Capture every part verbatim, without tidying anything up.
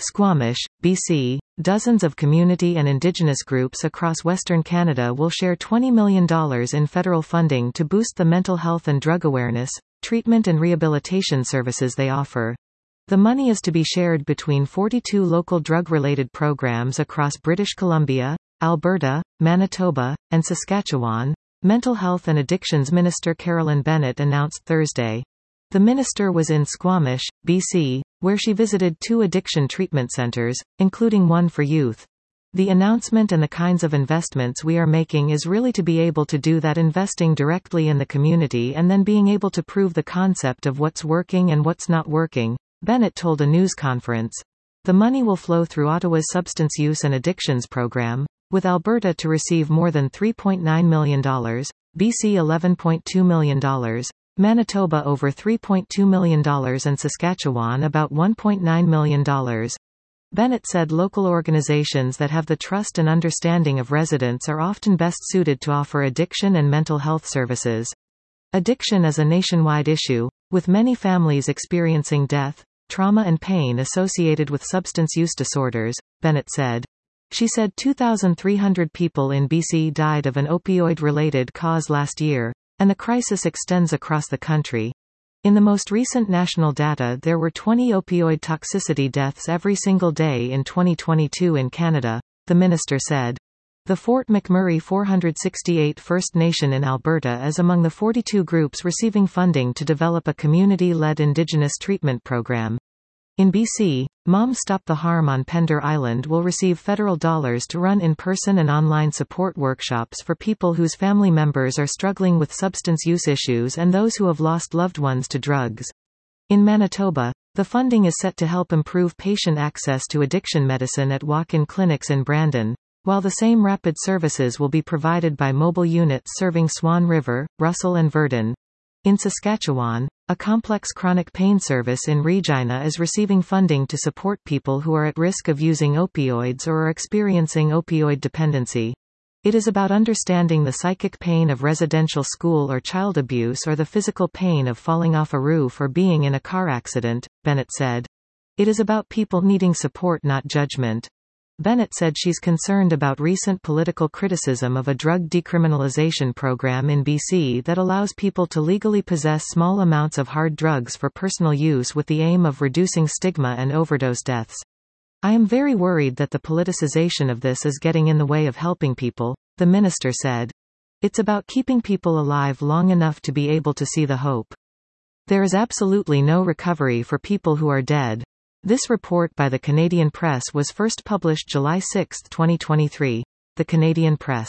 Squamish, B C, dozens of community and Indigenous groups across Western Canada will share twenty million dollars in federal funding to boost the mental health and drug awareness, treatment and rehabilitation services they offer. The money is to be shared between forty-two local drug-related programs across British Columbia, Alberta, Manitoba, and Saskatchewan, Mental Health and Addictions Minister Carolyn Bennett announced Thursday. The minister was in Squamish, B C, where she visited two addiction treatment centers, including one for youth. The announcement and the kinds of investments we are making is really to be able to do that, investing directly in the community and then being able to prove the concept of what's working and what's not working, Bennett told a news conference. The money will flow through Ottawa's Substance Use and Addictions Program, with Alberta to receive more than three point nine million dollars, B C eleven point two million dollars, Manitoba over three point two million dollars and Saskatchewan about one point nine million dollars. Bennett said local organizations that have the trust and understanding of residents are often best suited to offer addiction and mental health services. Addiction is a nationwide issue, with many families experiencing death, trauma and pain associated with substance use disorders, Bennett said. She said two thousand three hundred people in B C died of an opioid-related cause last year, and the crisis extends across the country. In the most recent national data, there were twenty opioid toxicity deaths every single day in twenty twenty-two in Canada, the minister said. The Fort McMurray four hundred sixty-eight First Nation in Alberta is among the forty-two groups receiving funding to develop a community-led Indigenous treatment program. In B C, Mom Stop the Harm on Pender Island will receive federal dollars to run in-person and online support workshops for people whose family members are struggling with substance use issues and those who have lost loved ones to drugs. In Manitoba, the funding is set to help improve patient access to addiction medicine at walk-in clinics in Brandon, while the same rapid services will be provided by mobile units serving Swan River, Russell and Verdun. In Saskatchewan, a complex chronic pain service in Regina is receiving funding to support people who are at risk of using opioids or are experiencing opioid dependency. It is about understanding the psychic pain of residential school or child abuse or the physical pain of falling off a roof or being in a car accident, Bennett said. It is about people needing support, not judgment. Bennett said she's concerned about recent political criticism of a drug decriminalization program in B C that allows people to legally possess small amounts of hard drugs for personal use with the aim of reducing stigma and overdose deaths. I am very worried that the politicization of this is getting in the way of helping people, the minister said. It's about keeping people alive long enough to be able to see the hope. There is absolutely no recovery for people who are dead. This report by the Canadian Press was first published July sixth twenty twenty-three. The Canadian Press.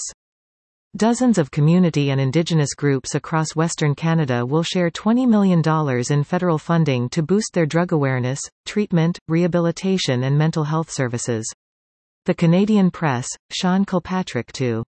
Dozens of community and Indigenous groups across Western Canada will share twenty million dollars in federal funding to boost their drug awareness, treatment, rehabilitation and mental health services. The Canadian Press, Sean Kilpatrick two.